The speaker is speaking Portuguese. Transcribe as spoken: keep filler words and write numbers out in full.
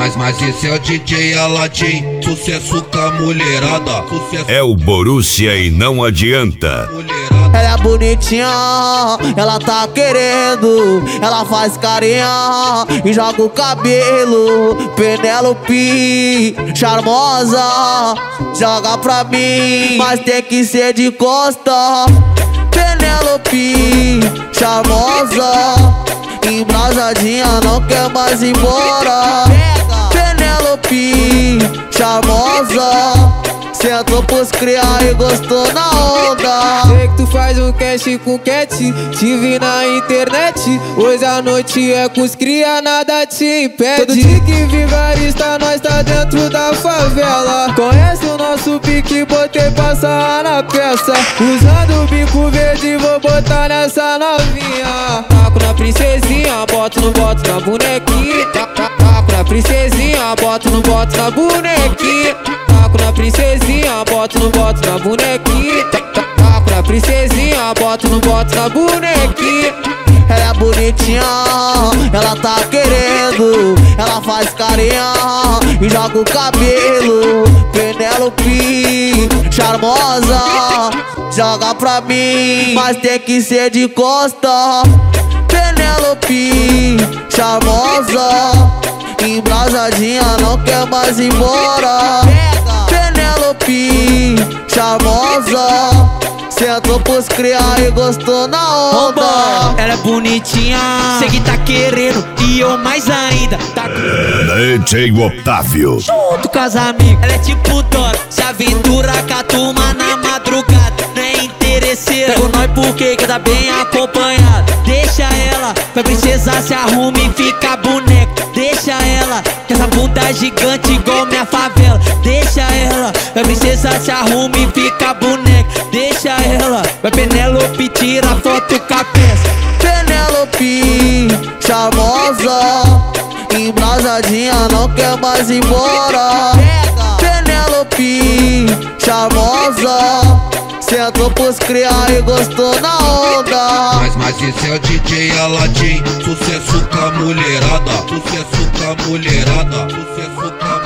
Mas, mas esse é o D J Aladim, sucesso com a mulherada. Sucesso é o Borussia e não adianta. Ela é bonitinha, ela tá querendo, ela faz carinha e joga o cabelo. Penélope, charmosa, joga pra mim, mas tem que ser de costa. Penélope, charmosa, embrasadinha, não quer mais ir embora. Penélope, charmosa, sentou pros criar e gostou na onda. Sei que tu faz um cast com cat, te vi na internet. Hoje a noite é com os cria, nada te impede. Todo dia que vigarista, nós tá dentro da favela. Conhece o nosso pique, botei passar na peça. Usando o bico verde, vou botar nessa novinha. Taco na princesinha, boto no boto na bonequinha. Taco na princesinha, boto no boto na bonequinha. Taco na princesinha, boto no boto na bonequinha. Taco na princesinha, boto no boto na bonequinha. Ela é bonitinha, ela tá querendo, ela faz carinha e joga o cabelo. Penélope, charmosa, joga pra mim, mas tem que ser de costa. Penélope, charmosa, embrasadinha, não quer mais ir embora. Penélope, charmosa, sentou pros criar e gostou na onda. Ela é bonitinha, sei que tá querendo e eu mais ainda. Tá D J Otávio, junto com as amigas. Ela é tipo Dora, se aventura com a turma na madrugada. Não é interesseira, pego nós porque que tá bem acompanhada. Deixa ela, pra princesa se arruma e fica boneca. Deixa ela, que essa bunda gigante igual minha favela. Deixa ela, pra princesa se arruma e fica boneca. Deixa ela, vai Penélope, tira foto com a peça. Penélope, charmosa, embrasadinha, não quer mais ir embora. Penélope, charmosa, sentou pros criar e gostou na onda. Mas, mas esse é o D J Aladim, sucesso com a mulherada. Sucesso com a mulherada. Sucesso com a